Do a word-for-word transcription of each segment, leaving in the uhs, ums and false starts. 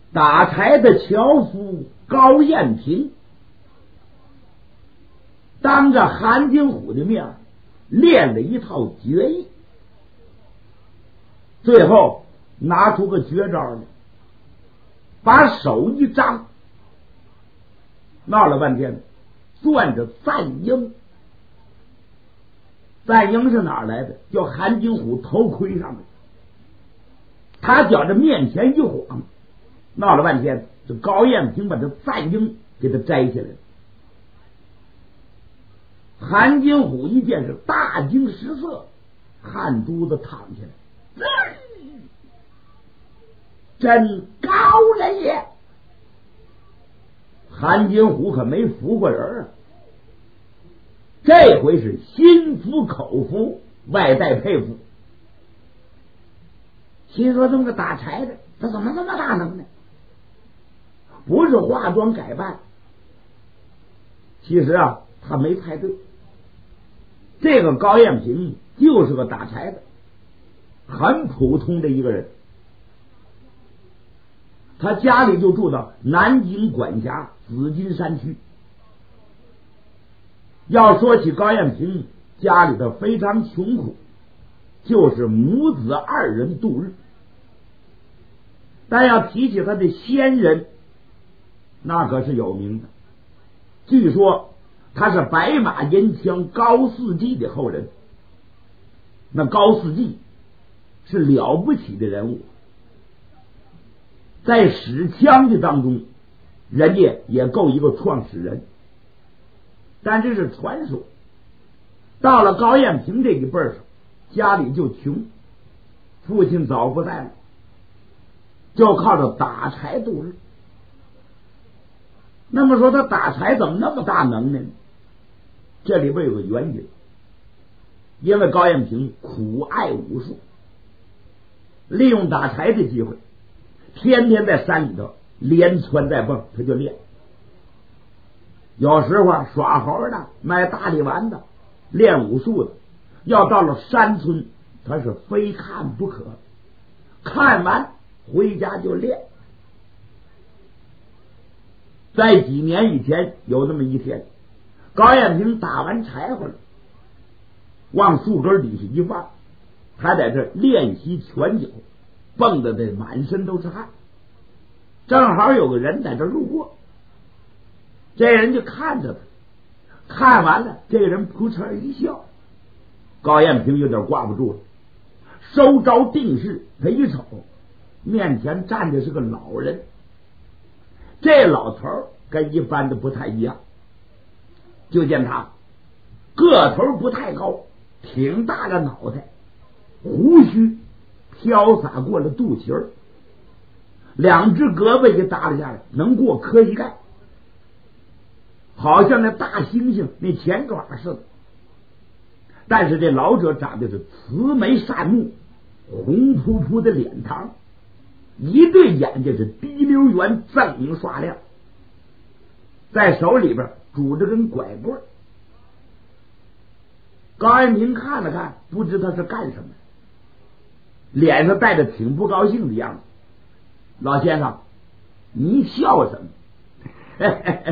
打柴的樵夫高彦平当着韩金虎的面练了一套绝艺，最后拿出个绝招来，把手一张，闹了半天攥着赞英。赞英是哪儿来的？叫韩金虎头盔上的。他觉着面前一晃，闹了半天，这高彦平把这赞英给他摘下来了。韩金虎一见是大惊失色，汗珠子淌下来，真高了也！韩金虎可没服过人啊，这回是心服口服，外带佩服。心说这么个打柴的，他怎么那么大能耐？不是化妆改扮。其实啊，他没猜对，这个高彦平就是个打柴的，很普通的一个人。他家里就住到南京管辖紫金山区。要说起高彦平，家里头非常穷苦，就是母子二人度日。但要提起他的先人，那可是有名的。据说他是白马银枪高四季的后人。那高四季是了不起的人物，在使枪的当中，人家也够一个创始人。但这是传说。到了高彦平这一辈上，家里就穷，父亲早不在了，就靠着打柴度日。那么说他打柴怎么那么大能耐呢？这里边有个原因，因为高彦平苦爱武术，利用打柴的机会，天天在山里头连窜带蹦，他就练。有时候啊，耍猴的，买大力丸的，练武术的，要到了山村，他是非看不可。看完回家就练。在几年以前，有那么一天，高彦平打完柴火了，往树根底下一放，他在这练习拳脚，蹦得这满身都是汗。正好有个人在这路过，这人就看着他，看完了，这个人扑哧一笑。高彦平有点挂不住了，收招定势，他一瞅，面前站的是个老人。这老头跟一般的不太一样，就见他个头不太高，挺大个脑袋，胡须飘洒过了肚脐儿，两只胳膊给耷拉下来，能过磕膝盖，好像那大猩猩那前爪似的。但是这老者长得是慈眉善目，红扑扑的脸庞，一对眼睛是滴溜圆，锃明刷亮，在手里边拄着根拐棍。高彦平看了看，不知他是干什么，脸上带着挺不高兴的样子。老先生，你笑什么？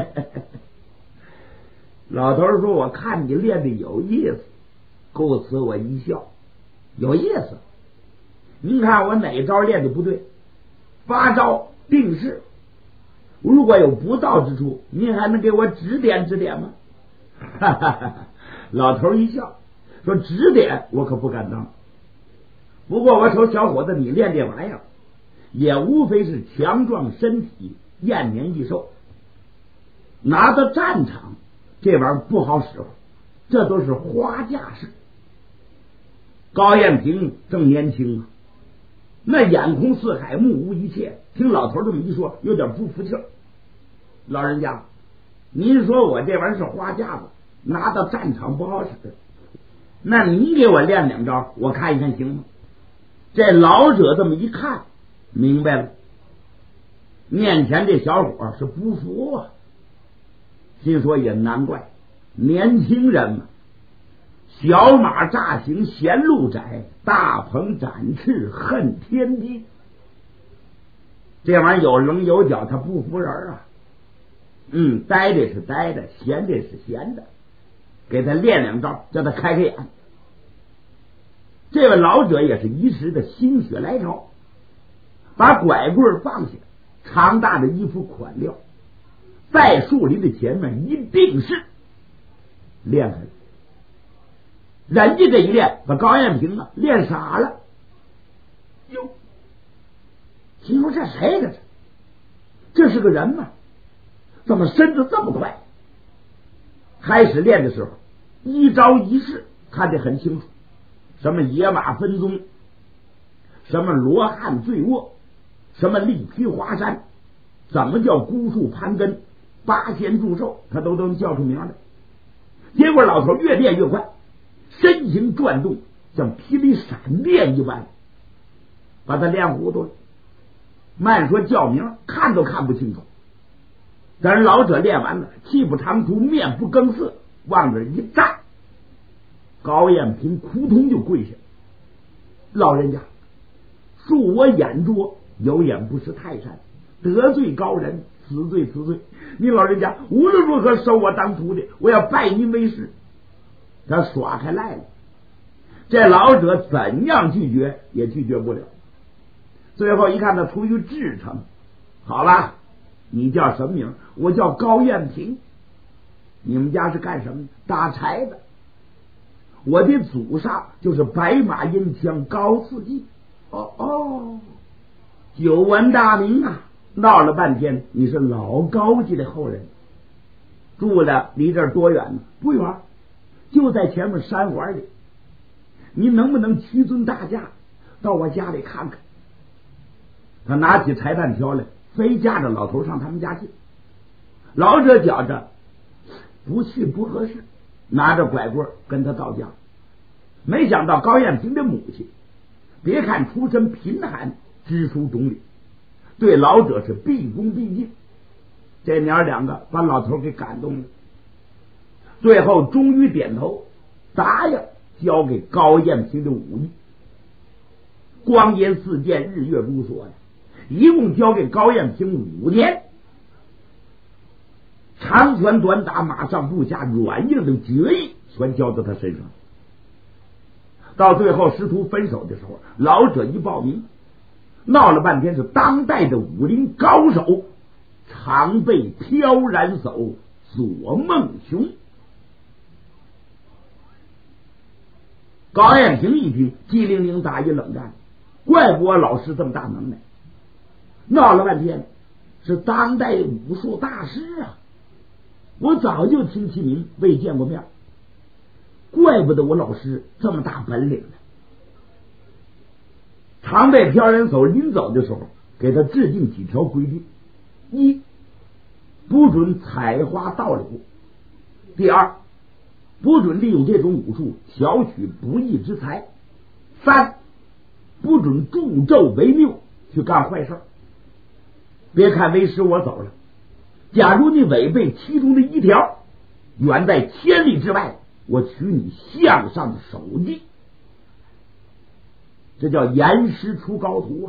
老头说，我看你练的有意思，故此我一笑。有意思？您看我哪招练的不对？八招定式，如果有不到之处，您还能给我指点指点吗？哈哈哈！老头一笑说，指点我可不敢当，不过我瞅小伙子你练这玩意儿也无非是强壮身体，延年益寿，拿到战场这玩意儿不好使，这都是花架式。高彦平正年轻啊，那眼空四海，目无一切，听老头这么一说，有点不服气儿。老人家，您说我这玩意儿是花架子，拿到战场不好使，那你给我练两招，我看一看行吗？这老者这么一看，明白了，面前这小伙是不服啊，心说也难怪，年轻人嘛，小马乍行嫌路窄，大鹏展翅恨天低。 这玩意儿有棱有角，他不服人啊。嗯，呆的是呆的，闲的是闲的，给他练两招，叫他开开眼。这位老者也是一时的心血来潮，把拐棍放下，长大的衣服款料，在树林的前面一定是练开了。人家这一练，把高彦平啊练傻了。哟，心说这谁这是？这是个人吗？怎么身子这么快？开始练的时候，一招一式看得很清楚，什么野马分鬃，什么罗汉坠卧，什么力劈华山，怎么叫孤树攀根，八仙祝寿，他都能叫出名来。结果老头越练越快，身形转动，像霹雳闪电一般，把他练糊涂了。慢说叫名，看都看不清楚。但是老者练完了，气不长出，面不更色，往这一站，高彦平扑通就跪下。老人家，恕我眼拙，有眼不识泰山，得罪高人，此罪此罪。你老人家无论如何收我当徒弟，我要拜您为师。他耍开赖了，这老者怎样拒绝也拒绝不了。最后一看他出于至诚，好了，你叫什么名？我叫高彦平。你们家是干什么的？打柴的。我的祖上就是白马银枪高四季。哦哦，久闻大名啊！闹了半天，你是老高家的后人，住的离这儿多远呢？不远，就在前面山环里。你能不能屈尊大驾到我家里看看？他拿起柴担条来，非架着老头上他们家去。老者觉着不去不合适，拿着拐棍跟他到家。没想到高彦平的母亲，别看出身贫寒，知书懂礼，对老者是毕恭毕敬。这娘两个把老头给感动了，最后终于点头答应交给高彦平的武艺。光阴似箭，日月如梭呀，一共交给高彦平五年。长拳短打，马上步下，软硬的决艺全交到他身上。到最后师徒分手的时候，老者一报名，闹了半天是当代的武林高手，常被飘然手左梦雄。高彦平一听，机灵灵打一冷战，怪不我老师这么大能耐。闹了半天是当代武术大师啊！我早就听其名，未见过面，怪不得我老师这么大本领呢。常被飘然手临走的时候，给他制定几条规定：一，不准采花盗柳；第二，不准利用这种武术巧取不义之财；三，不准助纣为谬，去干坏事。别看为师我走了，假如你违背其中的一条，远在千里之外，我取你项上的首级。这叫严师出高徒啊！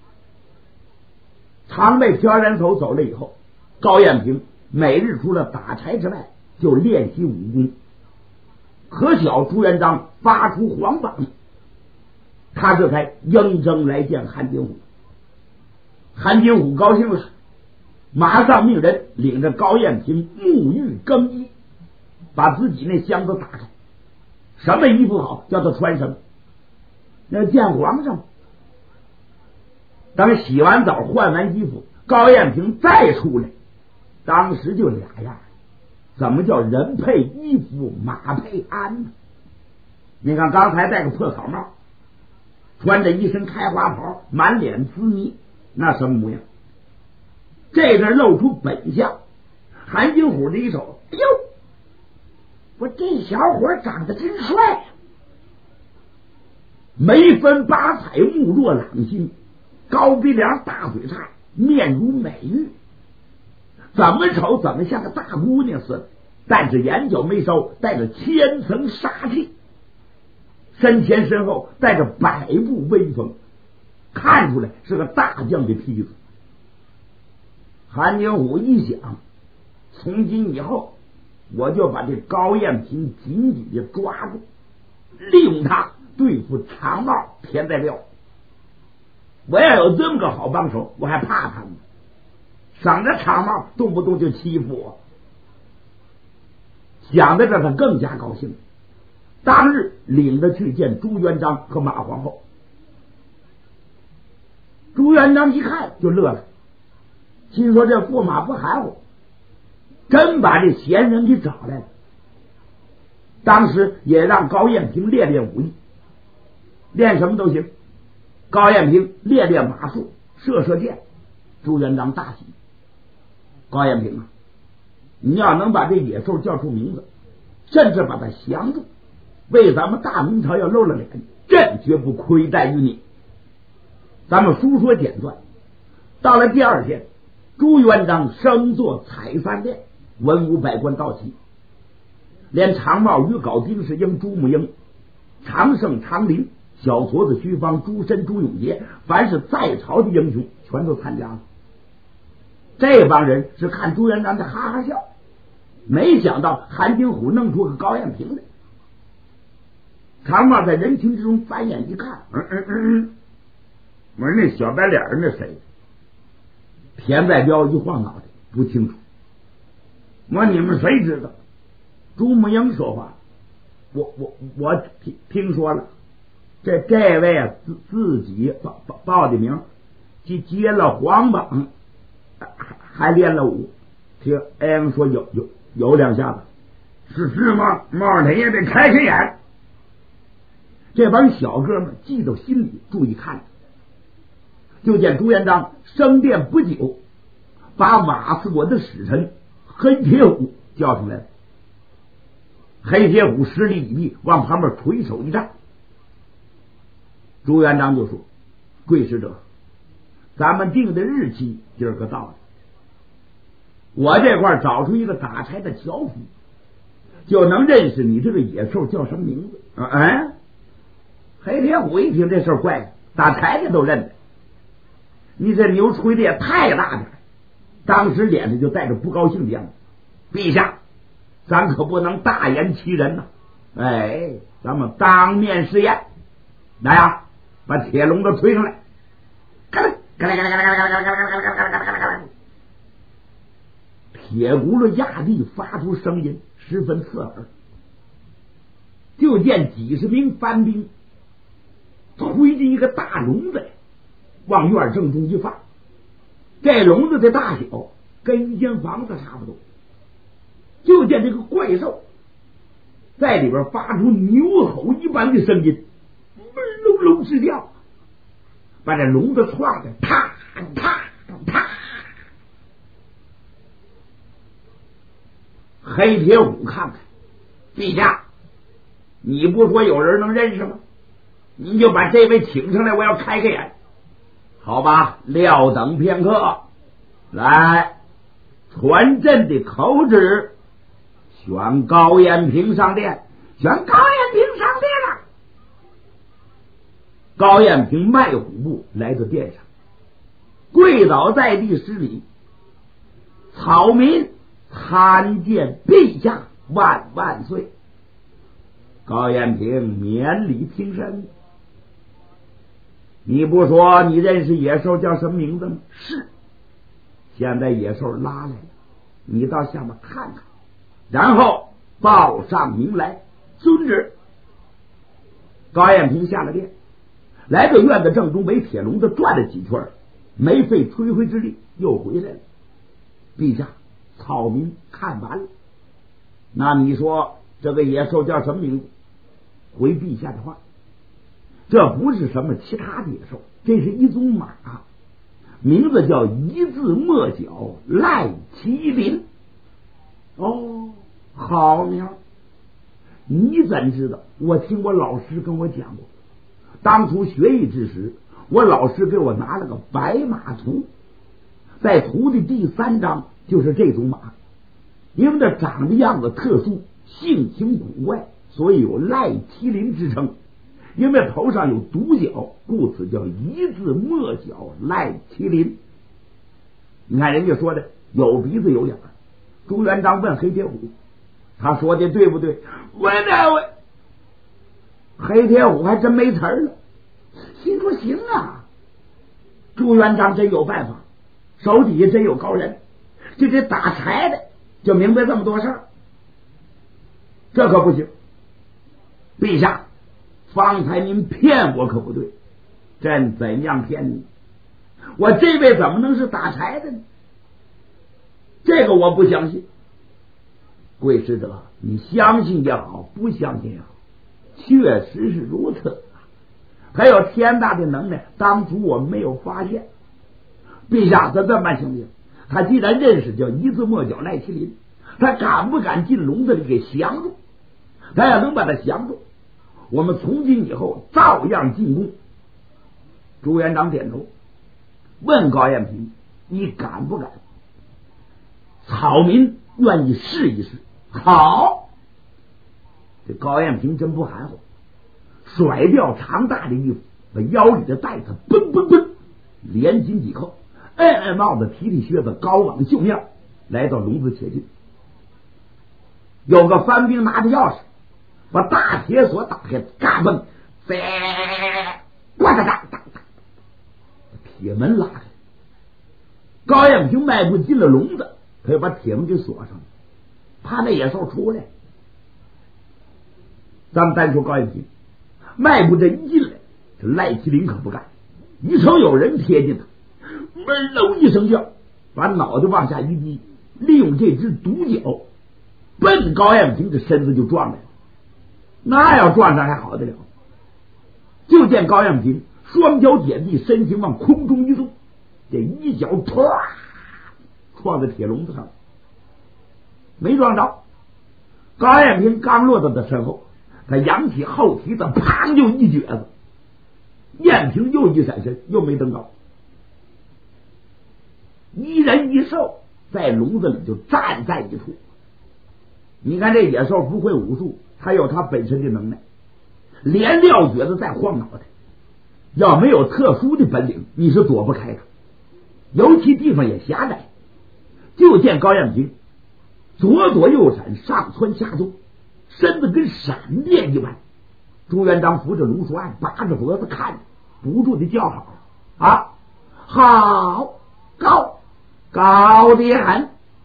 常被飘然手走了以后，高彦平每日除了打柴之外，就练习武功。可巧朱元璋发出皇榜，他这才应征来见韩金虎。韩金虎高兴了，马上命人领着高彦平沐浴更衣，把自己那箱子打开，什么衣服好叫他穿什么。那见皇上，等洗完澡换完衣服，高彦平再出来，当时就俩样，怎么叫人配衣服马配鞍呢？你看刚才戴个破草帽，穿着一身开花袍，满脸滋泥，那什么模样？这个露出本相。韩金虎的一手，哎呦，我这小伙长得真帅，眉分八彩，目若朗星，高鼻梁，大嘴叉，面如美玉，怎么瞅怎么像个大姑娘似的，但是眼角眉梢带着千层杀气，身前身后带着百步威风，看出来是个大将的坯子。 韩景虎一想，从今以后我就把这高彦平紧紧的抓住，利用他对付长帽田在彪。我要有这么个好帮手，我还怕他呢？省着长帽动不动就欺负我。想到这，他更加高兴。当日领着去见朱元璋和马皇后。朱元璋一看就乐了，心说这驸马不含糊，真把这贤人给找来了。当时也让高彦平练练武艺，练什么都行。高彦平练练马术，射射箭。朱元璋大喜。高彦平啊，你要能把这野兽叫出名字，甚至把他降住，为咱们大明朝要露了脸，朕绝不亏待于你。咱们书说简短。到了第二天，朱元璋升座采饭殿，文武百官到齐，连长帽、于杲、丁世英、朱木英、常胜、常林、小矬子徐芳、朱深、朱永杰，凡是在朝的英雄全都参加了。这帮人是看朱元璋的哈哈笑，没想到韩景虎弄出个高彦平来。长帽在人群之中翻眼一看，嗯嗯嗯，我说那小白脸儿那谁？田在彪一晃脑袋，不清楚。我说你们谁知道？朱木英说话，我我我听听说了，这这位啊自自己报报报的名，接接了皇榜，还练了武。听哎说有有有两下子，是是吗？冒他也得开开眼。这帮小哥们记到心里，注意看。就见朱元璋升殿不久，把瓦四国的使臣黑铁虎叫上来了。黑铁虎实力已毕，往旁边垂手一站。朱元璋就说：“贵使者，咱们定的日期今儿个到了，我这块找出一个打柴的樵夫，就能认识你这个野兽叫什么名字。”嗯，黑铁虎一听这事儿怪了，打柴的都认得。你这牛吹的也太大点，当时脸上就带着不高兴的样子。陛下，咱可不能大言欺人呐！哎，咱们当面试验。来呀，把铁笼子推上来。嘎啦嘎啦嘎啦嘎啦嘎啦嘎啦嘎啦嘎啦嘎啦嘎啦嘎啦，铁轱辘压地发出声音，十分刺耳。就见几十名番兵推进一个大笼子，往院正中一放。这笼子的大小跟一间房子差不多。就见这个怪兽在里边发出牛吼一般的声音，隆隆直叫，把这笼子撞的啪啪啪。黑铁虎看看，陛下，你不说有人能认识吗？您就把这位请上来，我要开开眼。好吧，料等片刻。来，传朕的口旨，选高彦平上殿，选高彦平上殿了。高彦平迈虎步来到殿上，跪倒在地施礼：“草民参见陛下，万万岁！”高彦平免礼平身。你不说你认识野兽叫什么名字吗？是。现在野兽拉来了，你到下面看看，然后报上名来。遵旨。高彦平下了殿，来到院子正中，围铁笼子转了几圈，没费吹灰之力又回来了。陛下，草民看完了。那你说这个野兽叫什么名字？回陛下的话，这不是什么其他的野兽，这是一种马，名字叫一字莫角赖麒麟。哦，好名。你怎知道？我听我老师跟我讲过，当初学艺之时，我老师给我拿了个白马图，在图的第三章就是这种马，因为它长的样子特殊，性情古怪，所以有赖麒麟之称。因为头上有独角，故此叫一字莫角赖麒麟。 你看人家说的有鼻子有眼。朱元璋问黑铁虎，他说的对不对？问哪位？黑铁虎还真没词儿了，心说行啊，朱元璋真有办法，手底下真有高人，就这打柴的就明白这么多事儿。这可不行，陛下，方才您骗我可不对，朕怎样骗你？我这位怎么能是打柴的呢？这个我不相信。贵使者，你相信也好，不相信也好，确实是如此。还有天大的能耐，当初我们没有发现。陛下，咱这么办行不行？他既然认识叫一字墨角赖麒麟，他敢不敢进笼子里给降住？他要能把他降住，我们从今以后照样进宫。朱元璋点头，问高彦平：你敢不敢？草民愿意试一试。好，这高彦平真不含糊，甩掉长大的衣服，把腰里的带子嘣嘣嘣连紧几扣，摁摁帽子，提提靴子，高往袖面，来到笼子前进。有个番兵拿着钥匙把大铁锁打开，嘎嘣，飞，呱嗒嗒嗒，铁门拉开。高彦平迈步进了笼子，他又把铁门给锁上了，怕那野兽出来。咱们单说高彦平，迈步这一进来，这赖麒麟可不干，一瞅有人贴近他，闷喽一声叫，把脑袋往下一低，利用这只独角奔高彦平的身子就撞来了。那要撞上还好得了，就见高彦平双脚点地，身形往空中一纵，这一脚唰撞在铁笼子上，没撞着。高彦平刚落到他身后，他扬起后蹄子，砰就一撅子，彦平又一闪身，又没蹬着。一人一兽在笼子里就站在一处。你看这野兽不会武术，他有他本身的能耐，连撂蹶子再晃脑袋，要没有特殊的本领，你是躲不开的。尤其地方也狭窄，就见高彦平左躲右闪，上蹿下纵，身子跟闪电一般。朱元璋扶着卢书案，拔着脖子看着，不住的叫好啊，好高高的很。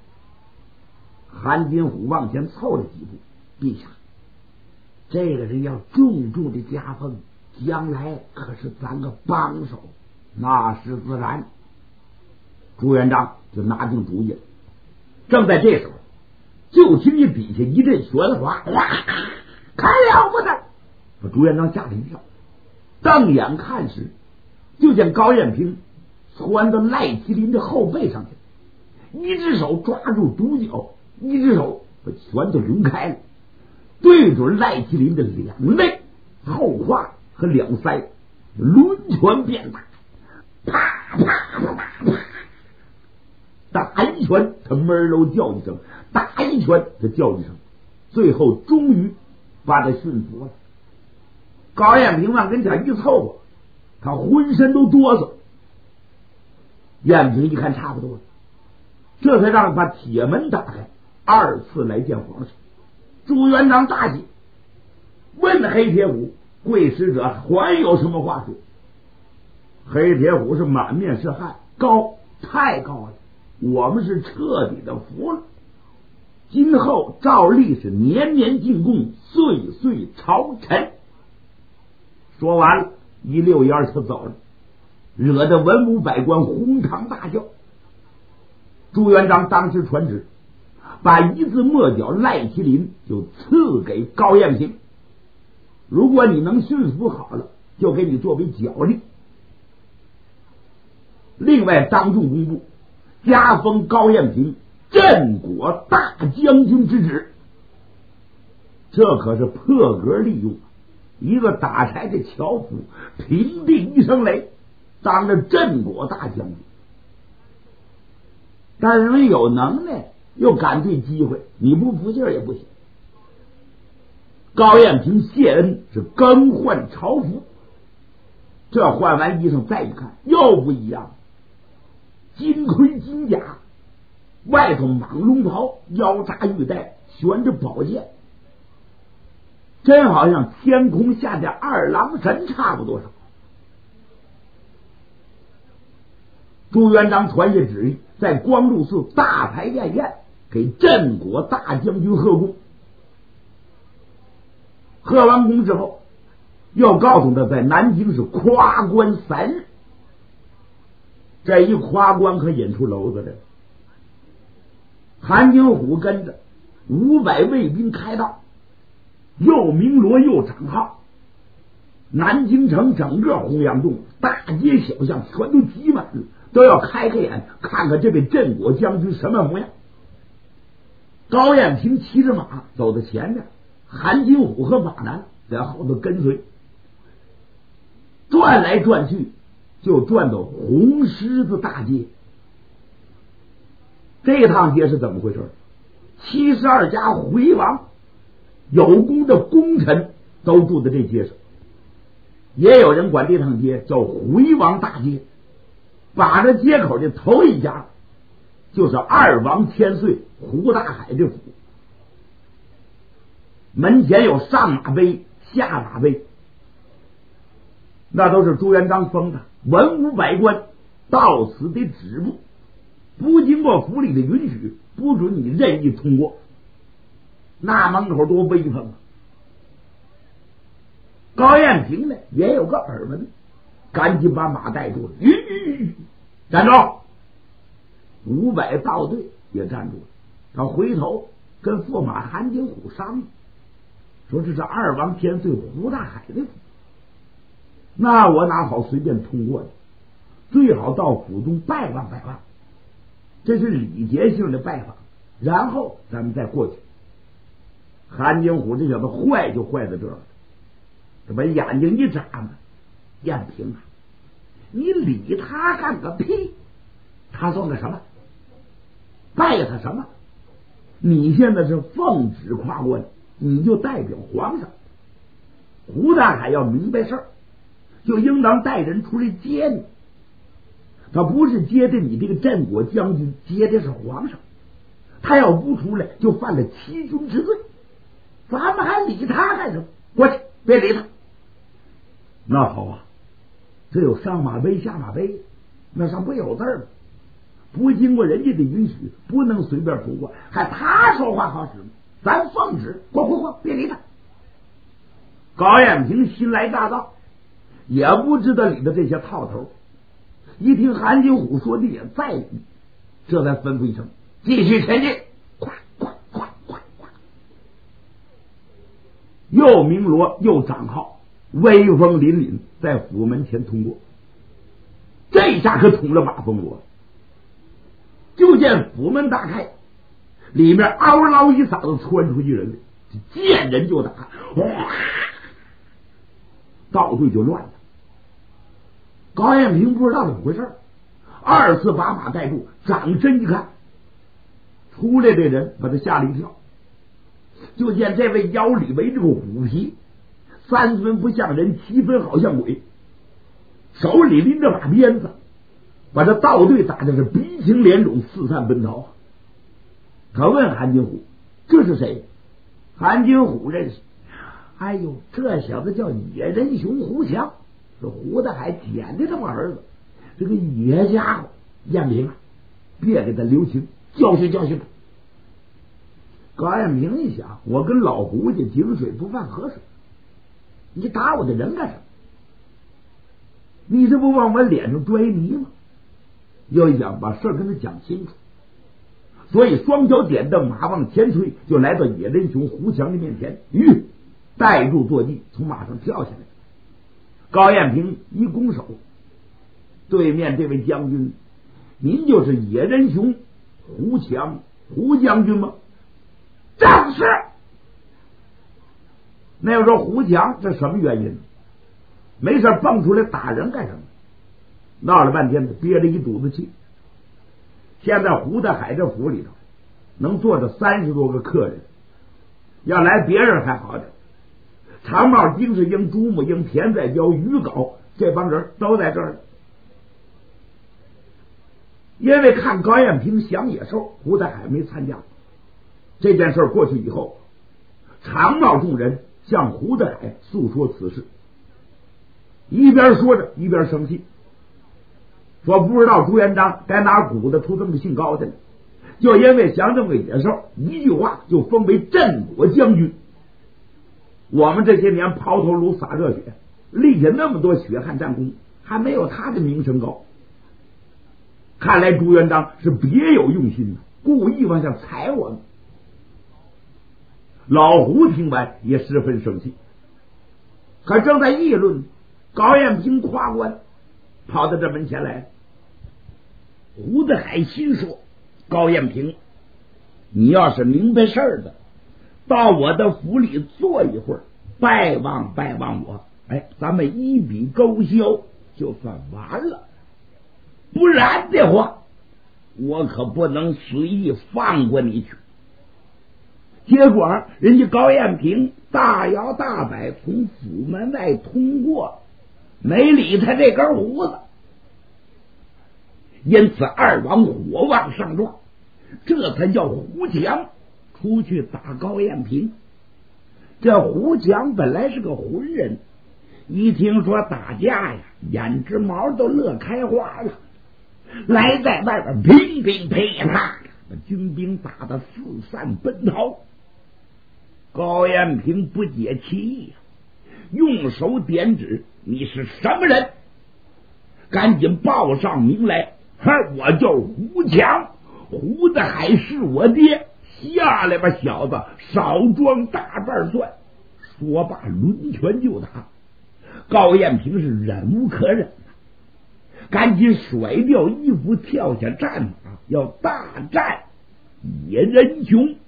韩金虎往前凑了几步，陛下，这个人要重重的加封，将来可是咱个帮手。那是自然。朱元璋就拿定主意了。正在这时候，就听见底下一阵喧哗，哇，看了不得！把朱元璋吓了一跳，瞪眼看时，就见高彦平窜到赖麒麟的后背上去，一只手抓住独角，一只手把拳头抡开了，对准赖麒麟的两肋、后胯和两腮，抡拳便打，啪啪啪啪啪，打一拳他闷喽叫一声，打一拳他叫一声，最后终于把他驯服了。高彦平往跟前一凑合，他浑身都哆嗦。彦平一看差不多了，这才让把铁门打开，二次来见皇上。朱元璋大喜，问黑铁虎：贵使者还有什么话说？黑铁虎是满面是汗，高，太高了，我们是彻底的服了。今后照例是年年进贡，岁岁朝臣。说完了，一溜烟儿就走了，惹得文武百官哄堂大笑。朱元璋当时传旨，把一字墨角赖麒麟就赐给高彦平，如果你能驯服好了，就给你作为奖励。另外当众公布，加封高彦平镇国大将军之职，这可是破格利用。一个打柴的樵夫平地一声雷，当了镇国大将军。但是人有能耐，又敢对机会，你不服气也不行。高彦平谢恩是更换朝服，这换完衣裳再一看，又不一样，金盔金金甲，外头蟒龙袍，腰扎玉带，悬着宝剑，真好像天空下的二郎神差不多少。朱元璋传下旨意，在光禄寺大排宴宴，给镇国大将军贺功。贺完功之后，又告诉他在南京是夸关三日。这一夸关可引出娄子来了。韩景虎跟着五百卫兵开道，又鸣锣又长号，南京城整个洪阳洞大街小巷全都挤满了，都要开开眼看看这位镇国将军什么模样。高彦平骑着马走在前面，韩景虎和马南在后头跟随，转来转去就转到红狮子大街。这趟街是怎么回事？七十二家回王有功的功臣都住在这街上，也有人管这趟街叫回王大街。把这街口的头一家就是二王千岁胡大海的府，门前有上马碑下马碑，那都是朱元璋封的，文武百官到此得止步，不经过府里的允许，不准你任意通过。那门口多威风啊！高彦平呢也有个耳闻，赶紧把马带住了，吁吁吁，站住！五百道队也站住了。他回头跟驸马韩景虎商议，说这是二王千岁胡大海的府，那我哪好随便通过的？最好到府中拜望拜望，这是礼节性的拜访，然后咱们再过去。韩景虎这小子坏就坏在这儿，这把眼睛一眨呢，燕平啊，你理他干个屁？他算个什么？拜他什么？你现在是奉旨跨关，你就代表皇上。胡大海要明白事儿，就应当带人出来接你。他不是接的你这个镇国将军，接的是皇上。他要不出来，就犯了欺君之罪。咱们还理他干什么？过去，别理他。那好啊，这有上马碑下马碑，那上不有字吗？不经过人家的允许，不能随便通过，还他说话好使吗？咱奉旨，过过过，别理他。高彦平新来大道，也不知道里头这些套头，一听韩景虎说的也在理，这才吩咐一声：继续前进！快快快快快！又鸣锣又长号，威风凛凛，在府门前通过。这下可捅了马蜂窝，就见府门大开，里面嗷嗷一嗓子窜出一人来，见人就打，哇！道队就乱了。高彦平不知道怎么回事，二次把马带住，掌身一看，出来的人把他吓了一跳。就见这位腰里围着个虎皮，三分不像人，七分好像鬼，手里拎着把鞭子，把这道队打的是鼻青脸肿，四散奔逃。他问韩景虎：“这是谁？”韩景虎认识。哎呦，这小子叫野人熊胡强，是胡大海捡的他们儿子。这个野家伙，彦平啊，别给他留情，教训教训他。高彦平一想，我跟老胡家井水不犯河水，你打我的人干什么？你这不往我脸上拽泥吗？又一想，把事跟他讲清楚，所以双脚点蹬，马往前推，就来到野人熊胡强的面前，吁，带住坐骑，从马上跳下来。高彦平一拱手，对面这位将军，您就是野人熊胡强胡将军吗？正是。那要说胡强这什么原因？没事蹦出来打人干什么？闹了半天憋着一肚子气。现在胡大海这府里头能坐着三十多个客人，要来别人还好点，长帽、丁世英、朱木英、田在娇、于镐这帮人都在这儿。 因为看高彦平降野兽，胡德海没参加。这件事过去以后，长茂众人向胡德海诉说此事，一边说着一边生气，说不知道朱元璋该哪鼓的出这么兴高的呢，就因为降这么个野兽，一句话就封为镇国将军。我们这些年抛头颅洒热血，立下那么多血汗战功，还没有他的名声高。看来朱元璋是别有用心的，故意往下踩我们。老胡听完也十分生气，可正在议论，高彦平夸官跑到这门前来。胡德海心说：高彦平，你要是明白事儿的，到我的府里坐一会儿，拜望拜望我，哎，咱们一笔勾销就算完了。不然的话，我可不能随意放过你去。结果人家高彦平大摇大摆从府门外通过，没理他这根胡子。因此二王火往上撞，这才叫胡强出去打高彦平。这胡强本来是个浑人，一听说打架呀，眼直毛都乐开花了，来在外边乒乒噼啪，把军兵打得四散奔逃。高彦平不解其意，用手点指：你是什么人？赶紧报上名来！我叫胡强，胡德海是我爹，下来吧，小子，少装大半算。说罢抡拳就打。高彦平是忍无可忍，赶紧甩掉衣服，跳下战马，要大战野人雄。